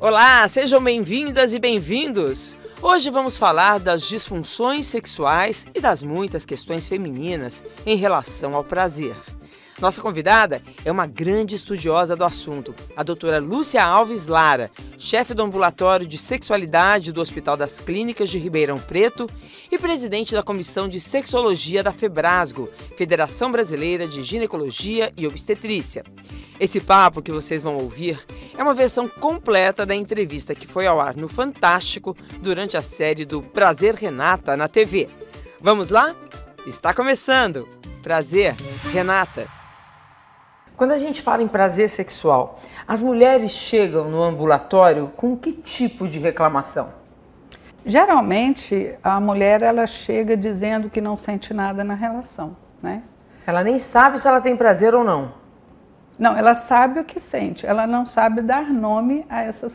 Olá, sejam bem-vindas e bem-vindos! Hoje vamos falar das disfunções sexuais e das muitas questões femininas em relação ao prazer. Nossa convidada é uma grande estudiosa do assunto, a doutora Lúcia Alves Lara, chefe do Ambulatório de Sexualidade do Hospital das Clínicas de Ribeirão Preto e presidente da Comissão de Sexologia da FEBRASGO, Federação Brasileira de Ginecologia e Obstetrícia. Esse papo que vocês vão ouvir é uma versão completa da entrevista que foi ao ar no Fantástico durante a série do Prazer Renata na TV. Vamos lá? Está começando! Prazer, Renata! Quando a gente fala em prazer sexual, as mulheres chegam no ambulatório com que tipo de reclamação? Geralmente, a mulher ela chega dizendo que não sente nada na relação, né? Ela nem sabe se ela tem prazer ou não. Não, ela sabe o que sente, ela não sabe dar nome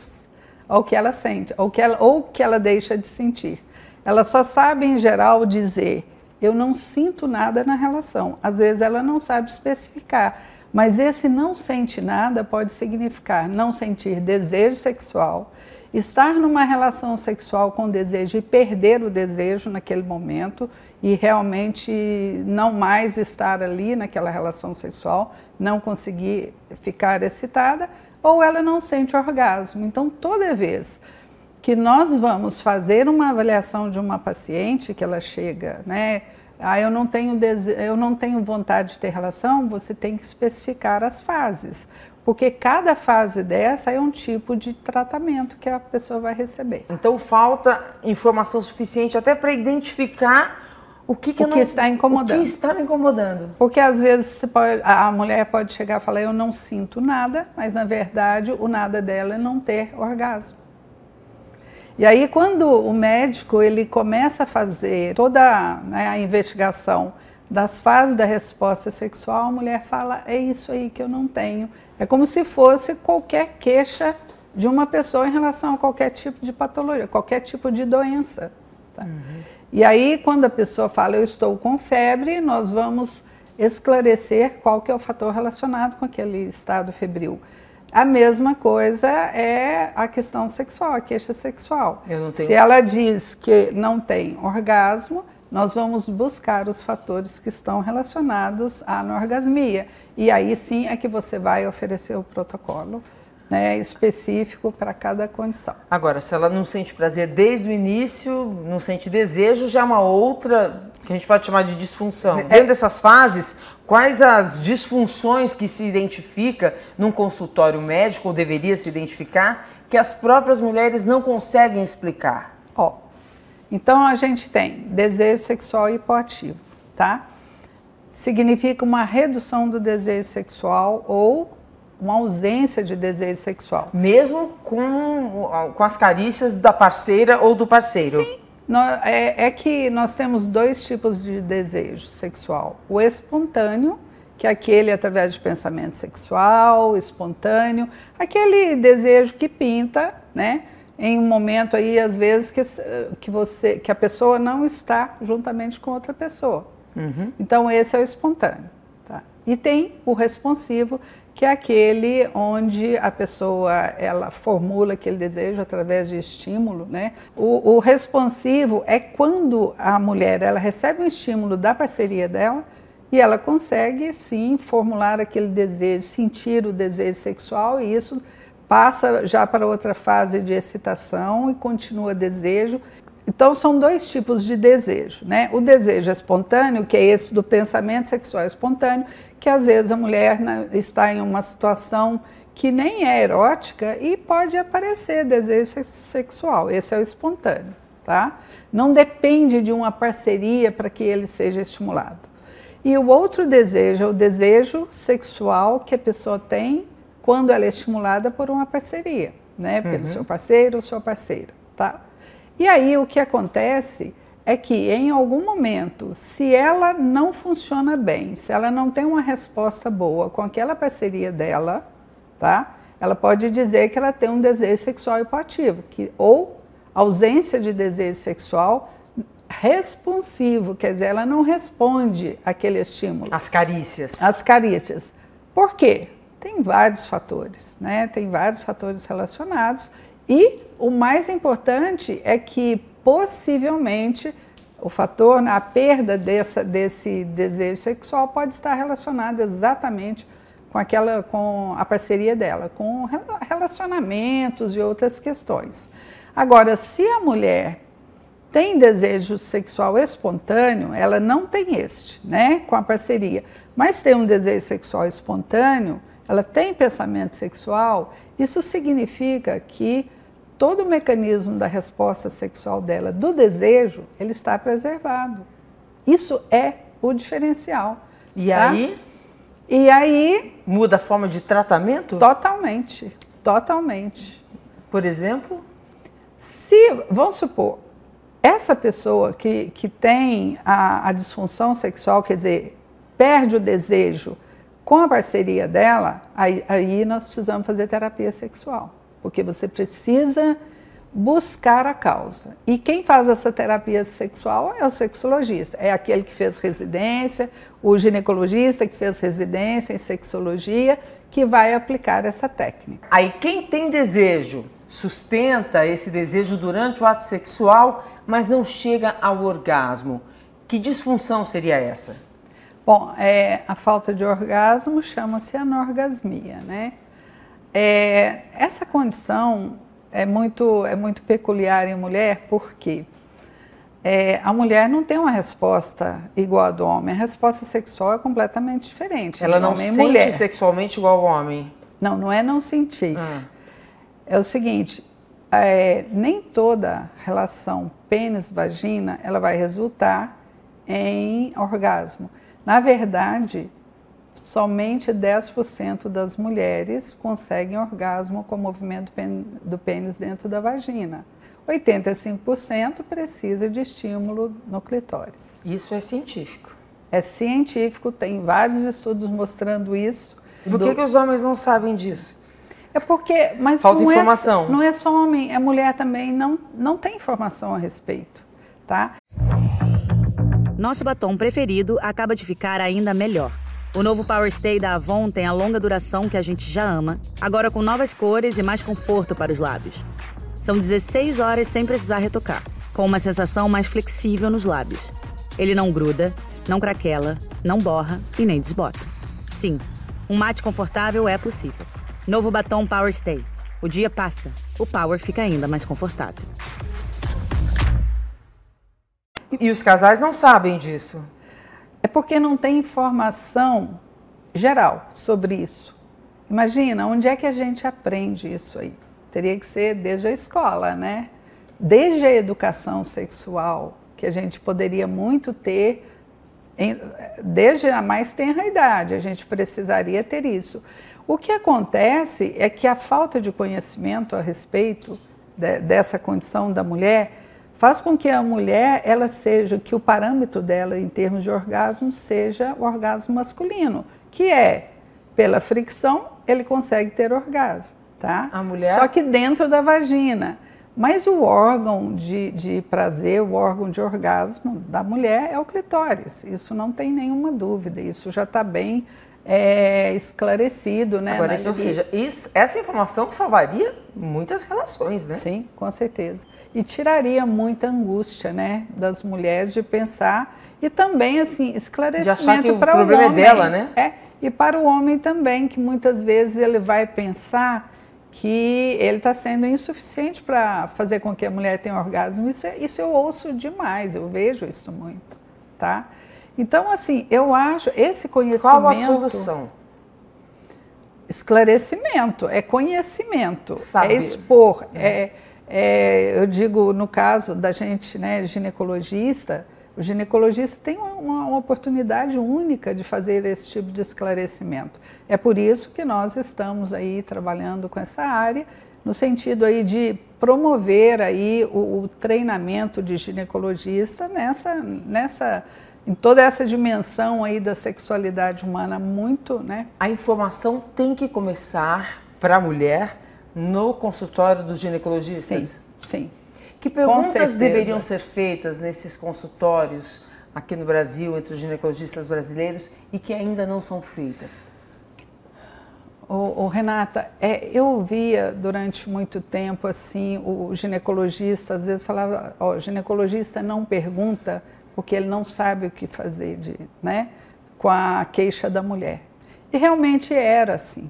ao que ela sente, ou que ela deixa de sentir. Ela só sabe, em geral, dizer, eu não sinto nada na relação. Às vezes ela não sabe especificar. Mas esse não sente nada pode significar não sentir desejo sexual, estar numa relação sexual com desejo e perder o desejo naquele momento e realmente não mais estar ali naquela relação sexual, não conseguir ficar excitada, ou ela não sente orgasmo. Então, toda vez que nós vamos fazer uma avaliação de uma paciente que ela chega, né? Eu não tenho vontade de ter relação, você tem que especificar as fases, porque cada fase dessa é um tipo de tratamento que a pessoa vai receber. Então falta informação suficiente até para identificar o que está incomodando. O que está me incomodando. Porque às vezes a mulher pode chegar e falar, eu não sinto nada, mas na verdade o nada dela é não ter orgasmo. E aí, quando o médico ele começa a fazer toda a investigação das fases da resposta sexual, a mulher fala, é isso aí que eu não tenho. É como se fosse qualquer queixa de uma pessoa em relação a qualquer tipo de patologia, qualquer tipo de doença. Tá? E aí, quando a pessoa fala, eu estou com febre, nós vamos esclarecer qual que é o fator relacionado com aquele estado febril. A mesma coisa é a questão sexual, a queixa sexual. Se ela diz que não tem orgasmo, nós vamos buscar os fatores que estão relacionados à anorgasmia. E aí sim é que você vai oferecer o protocolo, né, específico para cada condição. Agora, se ela não sente prazer desde o início, não sente desejo, já é uma outra, que a gente pode chamar de disfunção. Dentro dessas fases, quais as disfunções que se identifica num consultório médico, ou deveria se identificar, que as próprias mulheres não conseguem explicar? Então a gente tem desejo sexual hipoativo, tá? Significa uma redução do desejo sexual ou uma ausência de desejo sexual. Mesmo com as carícias da parceira ou do parceiro? Sim. É que nós temos dois tipos de desejo sexual. O espontâneo, que é aquele através de pensamento sexual, espontâneo, aquele desejo que pinta, né? Em um momento aí, às vezes, que a pessoa não está juntamente com outra pessoa. Então, esse é o espontâneo. Tá? E tem o responsivo, que é aquele onde a pessoa ela formula aquele desejo através de estímulo, né? O responsivo é quando a mulher ela recebe um estímulo da parceria dela e ela consegue sim formular aquele desejo, sentir o desejo sexual, e isso passa já para outra fase de excitação e continua desejo. Então são dois tipos de desejo, né? O desejo espontâneo, que é esse do pensamento sexual espontâneo, que às vezes a mulher está em uma situação que nem é erótica e pode aparecer desejo sexual. Esse é o espontâneo, tá? Não depende de uma parceria para que ele seja estimulado. E o outro desejo é o desejo sexual que a pessoa tem quando ela é estimulada por uma parceria, né? Pelo seu parceiro ou sua parceira, tá? E aí o que acontece é que em algum momento, se ela não funciona bem, se ela não tem uma resposta boa com aquela parceria dela, tá? Ela pode dizer que ela tem um desejo sexual hipoativo, ou ausência de desejo sexual responsivo, quer dizer, ela não responde àquele estímulo. As carícias. As carícias. Por quê? Tem vários fatores, né? Tem vários fatores relacionados E o mais importante é que possivelmente o fator, a perda desse desejo sexual pode estar relacionado exatamente com a parceria dela, com relacionamentos e outras questões. Agora, se a mulher tem desejo sexual espontâneo, ela não tem este, né, com a parceria, mas tem um desejo sexual espontâneo, ela tem pensamento sexual, isso significa que todo o mecanismo da resposta sexual dela, do desejo, ele está preservado. Isso é o diferencial. E aí? E aí... Muda a forma de tratamento? Totalmente, totalmente. Por exemplo? Vamos supor, essa pessoa que tem a disfunção sexual, quer dizer, perde o desejo com a parceria dela, aí nós precisamos fazer terapia sexual. Porque você precisa buscar a causa. E quem faz essa terapia sexual é o sexologista. É aquele que fez residência, o ginecologista que fez residência em sexologia, que vai aplicar essa técnica. Aí quem tem desejo, sustenta esse desejo durante o ato sexual, mas não chega ao orgasmo. Que disfunção seria essa? Bom, a falta de orgasmo chama-se anorgasmia, né? Essa condição é muito peculiar em mulher, porque a mulher não tem uma resposta igual a do homem. A resposta sexual é completamente diferente. Ela não sente sexualmente igual ao homem? Não, não é não sentir. É o seguinte, nem toda relação pênis-vagina ela vai resultar em orgasmo. Na verdade, somente 10% das mulheres conseguem orgasmo com o movimento do pênis dentro da vagina. 85% precisa de estímulo no clitóris. Isso é científico? É científico, tem vários estudos mostrando isso. E por que os homens não sabem disso? É porque... Mas falta informação. Não é só homem, a mulher também não tem informação a respeito, tá? Nosso batom preferido acaba de ficar ainda melhor. O novo Power Stay da Avon tem a longa duração que a gente já ama, agora com novas cores e mais conforto para os lábios. São 16 horas sem precisar retocar, com uma sensação mais flexível nos lábios. Ele não gruda, não craquela, não borra e nem desbota. Sim, um mate confortável é possível. Novo batom Power Stay. O dia passa, o Power fica ainda mais confortável. E os casais não sabem disso? É porque não tem informação geral sobre isso. Imagina, onde é que a gente aprende isso aí? Teria que ser desde a escola, né? Desde a educação sexual, que a gente poderia muito ter, desde a mais tenra idade, a gente precisaria ter isso. O que acontece é que a falta de conhecimento a respeito dessa condição da mulher faz com que a mulher, que o parâmetro dela em termos de orgasmo seja o orgasmo masculino, que é, pela fricção, ele consegue ter orgasmo, tá? A mulher... Só que dentro da vagina. Mas o órgão de prazer, o órgão de orgasmo da mulher é o clitóris. Isso não tem nenhuma dúvida, isso já está bem esclarecido, né? Agora, ou seja, essa informação salvaria muitas relações, né? Sim, com certeza. E tiraria muita angústia, né, das mulheres de pensar e também, assim, esclarecimento para o homem. problema é dela, né? E para o homem também, que muitas vezes ele vai pensar que ele está sendo insuficiente para fazer com que a mulher tenha orgasmo. Isso eu ouço demais, eu vejo isso muito, tá? Então, assim, eu acho esse conhecimento... Qual a solução? Esclarecimento, é conhecimento, Saber. É expor. Eu digo, no caso da gente, né, ginecologista, o ginecologista tem uma oportunidade única de fazer esse tipo de esclarecimento. É por isso que nós estamos aí trabalhando com essa área, no sentido aí de promover aí o treinamento de ginecologista em toda essa dimensão aí da sexualidade humana muito, né? A informação tem que começar para a mulher no consultório dos ginecologistas? Sim. Que perguntas deveriam ser feitas nesses consultórios aqui no Brasil, entre os ginecologistas brasileiros, e que ainda não são feitas? Renata, eu via durante muito tempo assim, o ginecologista às vezes falava, ó, o ginecologista não pergunta porque ele não sabe o que fazer né, com a queixa da mulher. E realmente era assim.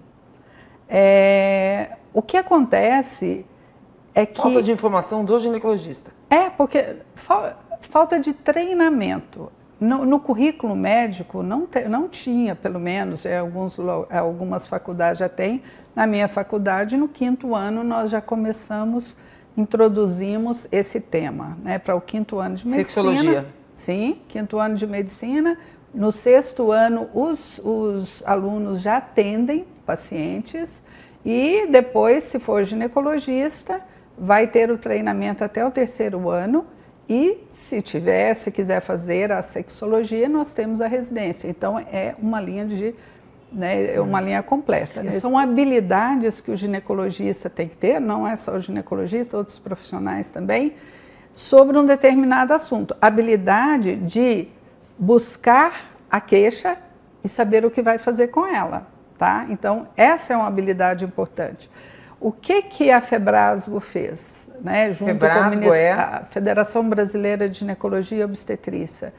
O que acontece é que... Falta de informação do ginecologista. Porque falta de treinamento. No currículo médico não tinha, pelo menos, algumas faculdades já tem. Na minha faculdade, no 5º ano, nós já introduzimos esse tema, né, para o 5º ano de medicina. Sexologia. Sim, 5º ano de medicina. No 6º ano, os alunos já atendem pacientes e depois, se for ginecologista, vai ter o treinamento até o 3º ano. E se quiser fazer a sexologia, nós temos a residência. Então é uma linha uma linha completa. Né? São habilidades que o ginecologista tem que ter, não é só o ginecologista, outros profissionais também, sobre um determinado assunto. Habilidade de buscar a queixa e saber o que vai fazer com ela, tá? Então essa é uma habilidade importante. O que a Febrasgo fez? Né, junto com a Federação Brasileira de Ginecologia e Obstetrícia,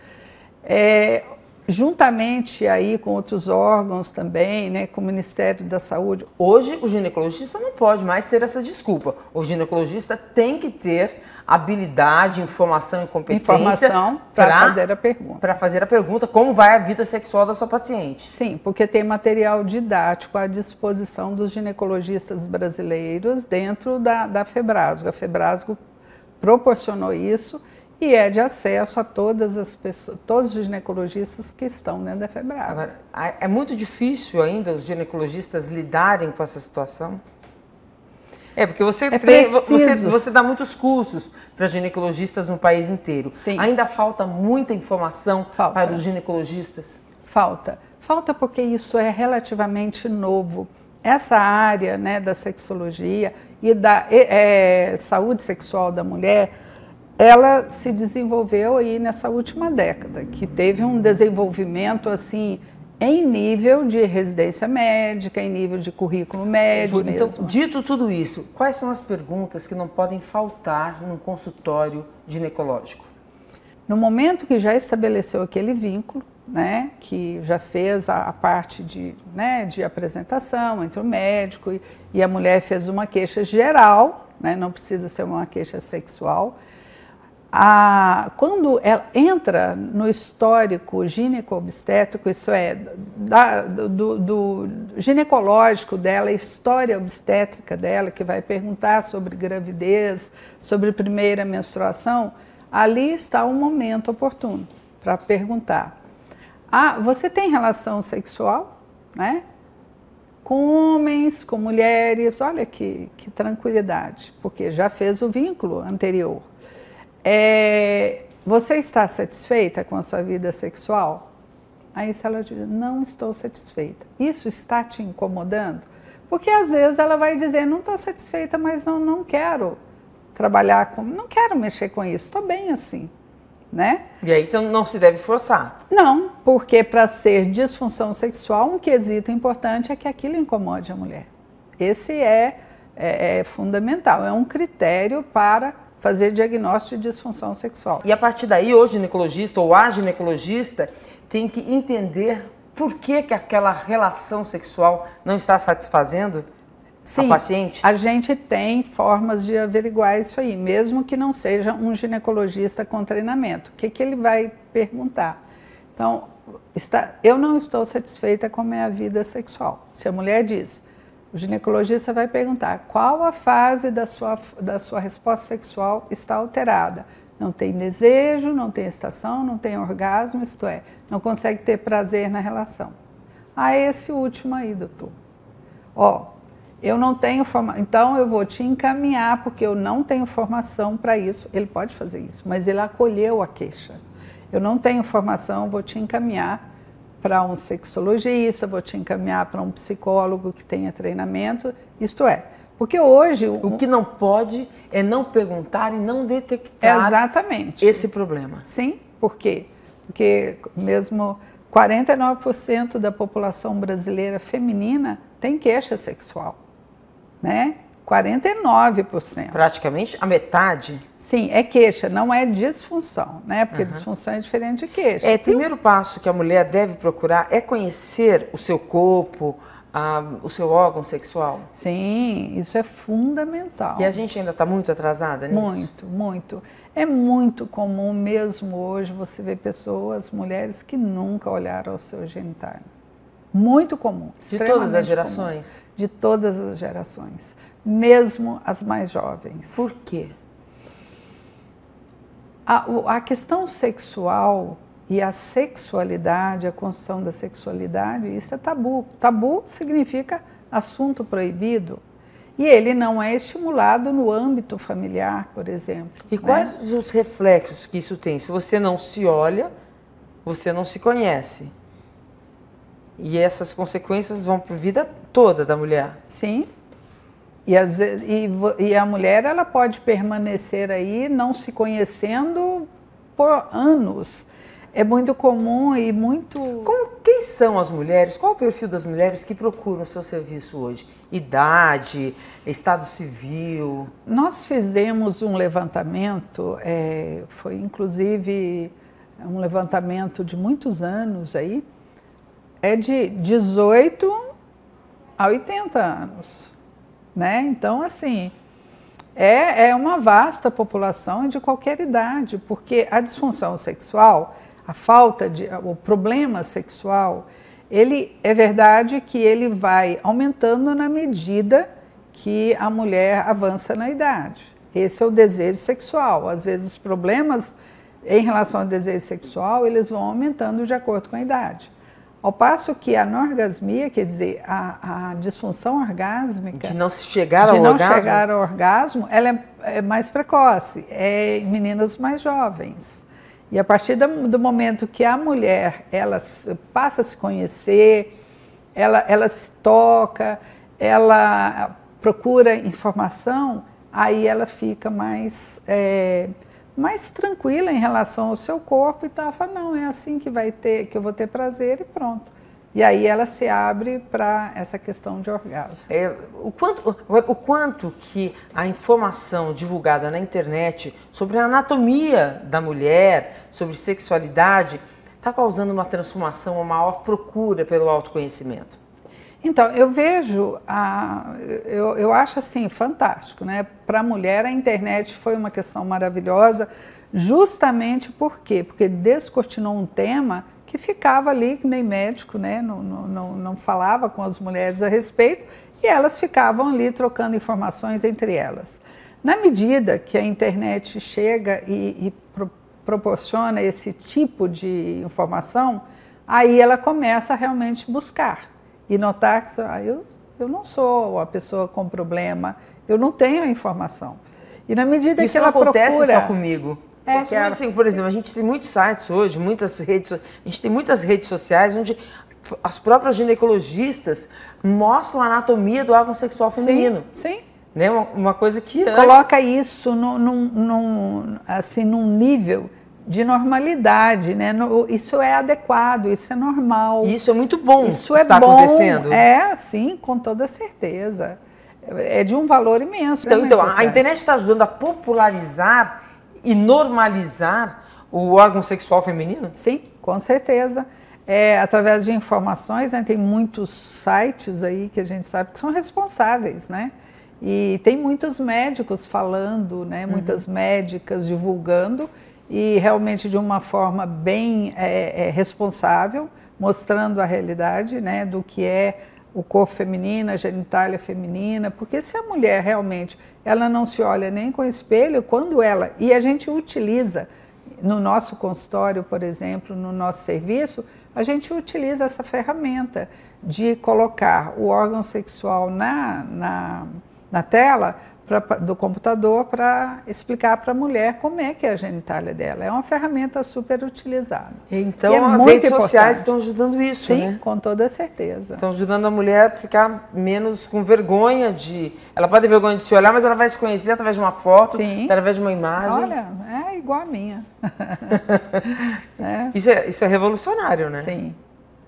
juntamente aí com outros órgãos também, né, com o Ministério da Saúde. Hoje o ginecologista não pode mais ter essa desculpa. O ginecologista tem que ter habilidade, informação e competência para fazer a pergunta. Para fazer a pergunta como vai a vida sexual da sua paciente. Sim, porque tem material didático à disposição dos ginecologistas brasileiros dentro da Febrasgo. A Febrasgo proporcionou isso e é de acesso a todas as pessoas, todos os ginecologistas que estão dentro da Febrasgo. Agora, é muito difícil ainda os ginecologistas lidarem com essa situação? Porque você dá muitos cursos para ginecologistas no país inteiro. Sim. Ainda falta muita informação para os ginecologistas? Falta porque isso é relativamente novo. Essa área, né, da sexologia e da saúde sexual da mulher, ela se desenvolveu aí nessa última década, que teve um desenvolvimento assim em nível de residência médica, em nível de currículo médico. Então, mesmo. Dito tudo isso, quais são as perguntas que não podem faltar num consultório ginecológico? No momento que já estabeleceu aquele vínculo, né, que já fez a parte de apresentação entre o médico e a mulher fez uma queixa geral, né, não precisa ser uma queixa sexual. Quando ela entra no histórico gineco-obstétrico, isso é, do ginecológico dela, história obstétrica dela, que vai perguntar sobre gravidez, sobre primeira menstruação, ali está o momento oportuno para perguntar. Você tem relação sexual, né? Com homens, com mulheres? Olha que tranquilidade, porque já fez o vínculo anterior. Você está satisfeita com a sua vida sexual? Aí se ela diz, não estou satisfeita. Isso está te incomodando? Porque às vezes ela vai dizer, não estou satisfeita, mas não quero trabalhar não quero mexer com isso, estou bem assim, né? E aí então não se deve forçar? Não, porque para ser disfunção sexual, um quesito importante é que aquilo incomode a mulher. Esse é fundamental, é um critério para fazer diagnóstico de disfunção sexual. E a partir daí, o ginecologista ou a ginecologista tem que entender por que aquela relação sexual não está satisfazendo a paciente? A gente tem formas de averiguar isso aí, mesmo que não seja um ginecologista com treinamento. O que ele vai perguntar? Então, eu não estou satisfeita com a minha vida sexual. Se a mulher diz, o ginecologista vai perguntar qual a fase da sua resposta sexual está alterada. Não tem desejo, não tem excitação, não tem orgasmo, isto é, não consegue ter prazer na relação. Esse último aí, doutor. Eu não tenho formação, então eu vou te encaminhar, porque eu não tenho formação para isso. Ele pode fazer isso, mas ele acolheu a queixa. Eu não tenho formação, vou te encaminhar para um sexologista, vou te encaminhar para um psicólogo que tenha treinamento, isto é. Porque hoje... O que não pode é não perguntar e não detectar exatamente esse problema. Sim, por quê? Porque mesmo 49% da população brasileira feminina tem queixa sexual, né? 49%. Praticamente a metade? Sim, é queixa, não é disfunção, né? Porque disfunção é diferente de queixa. O primeiro passo que a mulher deve procurar é conhecer o seu corpo, o seu órgão sexual? Sim, isso é fundamental. E a gente ainda está muito atrasada nisso? Muito, muito. É muito comum mesmo hoje você ver pessoas, mulheres que nunca olharam ao seu genitália. Muito comum. De todas as gerações? Comum. De todas as gerações. Mesmo as mais jovens. Por quê? A questão sexual e a sexualidade, a construção da sexualidade, isso é tabu. Tabu significa assunto proibido. E ele não é estimulado no âmbito familiar, por exemplo. E quais os reflexos que isso tem? Se você não se olha, você não se conhece. E essas consequências vão para a vida toda da mulher. Sim. E a mulher, ela pode permanecer aí não se conhecendo por anos. É muito comum e muito... Quem são as mulheres? Qual o perfil das mulheres que procuram o seu serviço hoje? Idade, estado civil? Nós fizemos um levantamento, foi inclusive um levantamento de muitos anos aí, de 18 a 80 anos. Né? Então, assim, é uma vasta população de qualquer idade, porque a disfunção sexual, o problema sexual, é verdade que ele vai aumentando na medida que a mulher avança na idade. Esse é o desejo sexual. Às vezes os problemas em relação ao desejo sexual, eles vão aumentando de acordo com a idade. Ao passo que a anorgasmia, quer dizer, a disfunção orgásmica... De não chegar ao orgasmo, ela é mais precoce, é em meninas mais jovens. E a partir do momento que a mulher ela passa a se conhecer, ela se toca, ela procura informação, aí ela fica mais tranquila em relação ao seu corpo e tal, fala, não, é assim que eu vou ter prazer e pronto. E aí ela se abre para essa questão de orgasmo. O quanto que a informação divulgada na internet sobre a anatomia da mulher, sobre sexualidade, está causando uma transformação, uma maior procura pelo autoconhecimento? Então, eu vejo, eu acho assim, fantástico, né? Para a mulher, a internet foi uma questão maravilhosa, justamente por quê? Porque descortinou um tema que ficava ali, que nem médico, né? Não falava com as mulheres a respeito, e elas ficavam ali trocando informações entre elas. Na medida que a internet chega e proporciona esse tipo de informação, aí ela começa a realmente buscar. E notar que eu não sou a pessoa com problema, eu não tenho a informação. E na medida que ela procura... Isso não acontece só comigo. Porque, assim, por exemplo, a gente tem muitos sites hoje, a gente tem muitas redes sociais onde as próprias ginecologistas mostram a anatomia do órgão sexual feminino. Sim. Né? Uma coisa que antes... Coloca isso num nível de normalidade, né? Isso é adequado, isso é normal. Isso é muito bom. Isso está acontecendo. Sim, com toda certeza. É de um valor imenso. Então a internet está ajudando a popularizar e normalizar o órgão sexual feminino? Sim, com certeza. Através de informações, né? Tem muitos sites aí que a gente sabe que são responsáveis, né? E tem muitos médicos falando, né? Muitas médicas divulgando, e realmente de uma forma bem responsável, mostrando a realidade, né, do que é o corpo feminino, a genitália feminina, porque se a mulher realmente ela não se olha nem com espelho, e a gente utiliza no nosso consultório, por exemplo, no nosso serviço, a gente utiliza essa ferramenta de colocar o órgão sexual na tela do computador para explicar para a mulher como é que é a genitália dela. É uma ferramenta super utilizada. Então as redes sociais estão ajudando isso, sim, né? Com toda certeza. Estão ajudando a mulher a ficar menos com vergonha de... Ela pode ter vergonha de se olhar, mas ela vai se conhecer através de uma foto, sim, através de uma imagem. Olha, é igual a minha. Isso é revolucionário, né? Sim.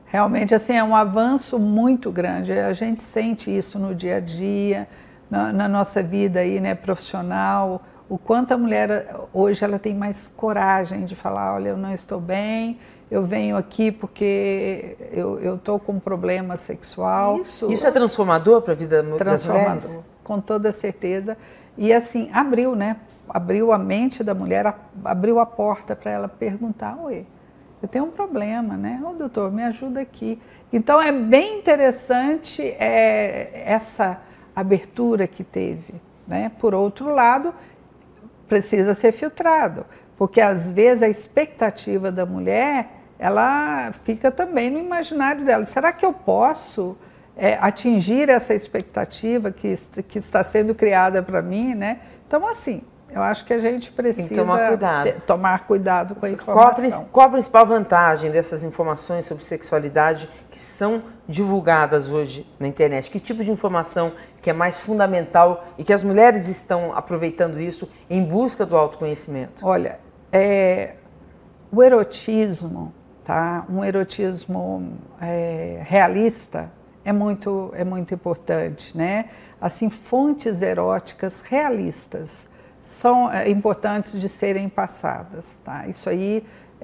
Realmente, assim, é um avanço muito grande. A gente sente isso no dia a dia, na nossa vida aí, né, profissional. O quanto a mulher hoje ela tem mais coragem de falar, olha, eu não estou bem, eu venho aqui porque eu estou com um problema sexual. Isso é transformador para a vida das mulheres? Com toda certeza. E assim, abriu, né? Abriu a mente da mulher, abriu a porta para ela perguntar, oi, eu tenho um problema, né? Ô, doutor, me ajuda aqui. Então, é bem interessante essa abertura que teve, né? Por outro lado, precisa ser filtrado, porque às vezes a expectativa da mulher, ela fica também no imaginário dela. Será que eu posso atingir essa expectativa que está sendo criada para mim, né? Então, assim, eu acho que a gente precisa tomar cuidado com a informação. Qual a principal vantagem dessas informações sobre sexualidade que são divulgadas hoje na internet? Que tipo de informação que é mais fundamental e que as mulheres estão aproveitando isso em busca do autoconhecimento? Olha, o erotismo, tá? Um erotismo realista é muito importante, né? Assim, fontes eróticas realistas são importantes de serem passadas, tá? Isso aí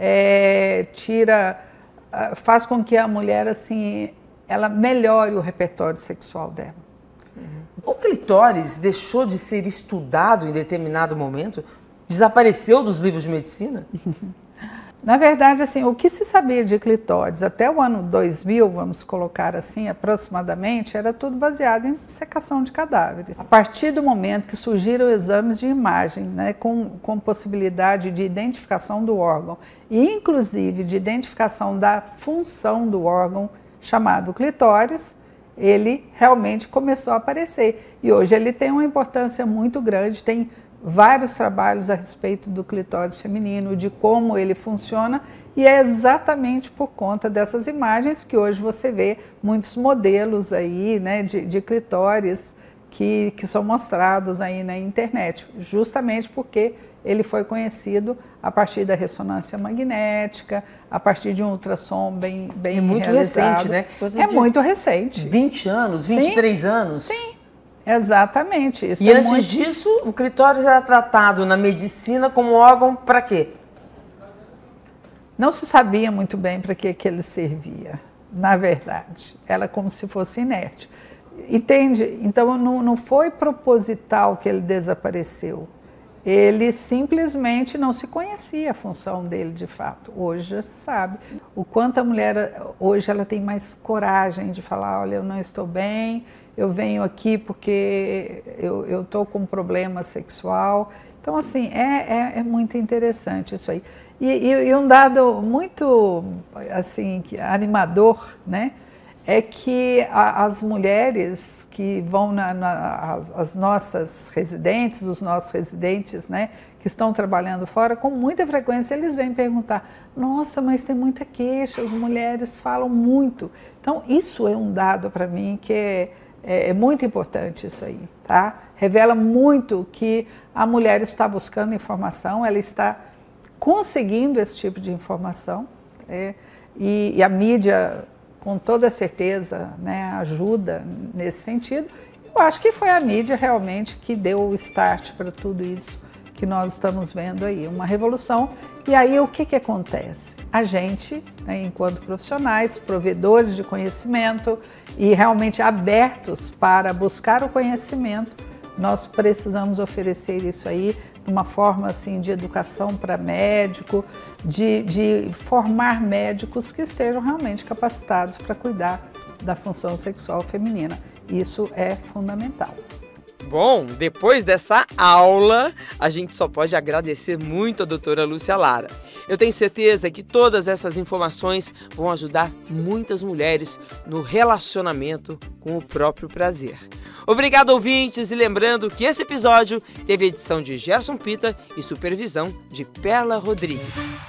faz com que a mulher, assim, ela melhore o repertório sexual dela. O clitóris deixou de ser estudado em determinado momento? Desapareceu dos livros de medicina? Na verdade, assim, o que se sabia de clitóris até o ano 2000, vamos colocar assim, aproximadamente, era tudo baseado em dissecação de cadáveres. A partir do momento que surgiram exames de imagem, né, com possibilidade de identificação do órgão e inclusive de identificação da função do órgão chamado clitóris, ele realmente começou a aparecer. E hoje ele tem uma importância muito grande, tem vários trabalhos a respeito do clitóris feminino, de como ele funciona, e é exatamente por conta dessas imagens que hoje você vê muitos modelos aí, né, de clitóris que são mostrados aí na internet, justamente porque ele foi conhecido a partir da ressonância magnética, a partir de um ultrassom bem muito realizado. Recente, né? Muito recente. 20 anos, 23 anos? Sim. Exatamente. Isso e antes disso, o clitóris era tratado na medicina como órgão para quê? Não se sabia muito bem para que ele servia, na verdade. Era como se fosse inerte. Entende? Então, não foi proposital que ele desapareceu. Ele simplesmente não se conhecia a função dele de fato. Hoje já se sabe. O quanto a mulher, hoje, ela tem mais coragem de falar, olha, eu não estou bem, eu venho aqui porque eu estou com um problema sexual. Então, assim, é muito interessante isso aí. E um dado muito, assim, animador, né? É que as mulheres que vão as nossas residentes, os nossos residentes, né, que estão trabalhando fora, com muita frequência eles vêm perguntar, nossa, mas tem muita queixa, as mulheres falam muito. Então, isso é um dado para mim que é muito importante isso aí, tá? Revela muito que a mulher está buscando informação, ela está conseguindo esse tipo de informação, e a mídia, com toda certeza, né, ajuda nesse sentido. Eu acho que foi a mídia realmente que deu o start para tudo isso que nós estamos vendo aí, uma revolução. E aí o que acontece? A gente, né, enquanto profissionais, provedores de conhecimento e realmente abertos para buscar o conhecimento, nós precisamos oferecer isso aí de uma forma assim de educação para médico, de formar médicos que estejam realmente capacitados para cuidar da função sexual feminina. Isso é fundamental. Bom, depois dessa aula, a gente só pode agradecer muito a doutora Lúcia Lara. Eu tenho certeza que todas essas informações vão ajudar muitas mulheres no relacionamento com o próprio prazer. Obrigado, ouvintes, e lembrando que esse episódio teve edição de Gerson Pita e supervisão de Perla Rodrigues.